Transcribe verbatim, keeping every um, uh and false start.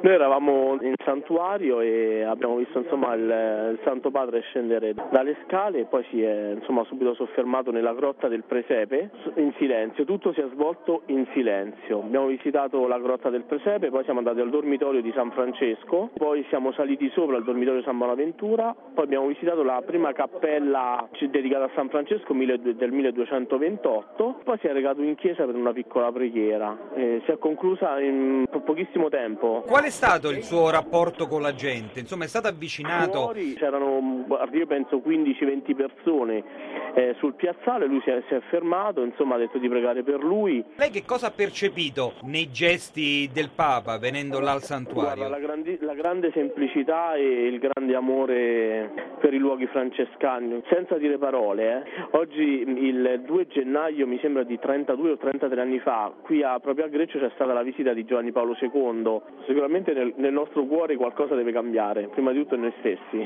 Noi eravamo in santuario e abbiamo visto insomma il, il Santo Padre scendere dalle scale e poi si è insomma subito soffermato nella grotta del Presepe in silenzio. Tutto si è svolto in silenzio. Abbiamo visitato la grotta del Presepe, poi siamo andati al dormitorio di San Francesco, poi siamo saliti sopra al dormitorio San Bonaventura, poi abbiamo visitato la prima cappella dedicata a San Francesco del milleduecentoventotto, poi si è recato in chiesa per una piccola preghiera. Eh, si è conclusa in pochissimo tempo. Qual è stato il suo rapporto con la gente? Insomma, è stato avvicinato? Fuori c'erano, io penso, quindici venti persone eh, sul piazzale, lui si è, si è fermato, insomma ha detto di pregare per lui. Lei che cosa ha percepito nei gesti del Papa venendo là al santuario? Guarda, la, grandi, la grande semplicità e il grande amore per i luoghi francescani, senza dire parole. Eh. Oggi il due gennaio, mi sembra di trentadue o trentatré anni fa, qui a, proprio a Greccio c'è stata la visita di Giovanni Paolo secondo. Sicuramente nel, nel nostro cuore qualcosa deve cambiare, prima di tutto in noi stessi.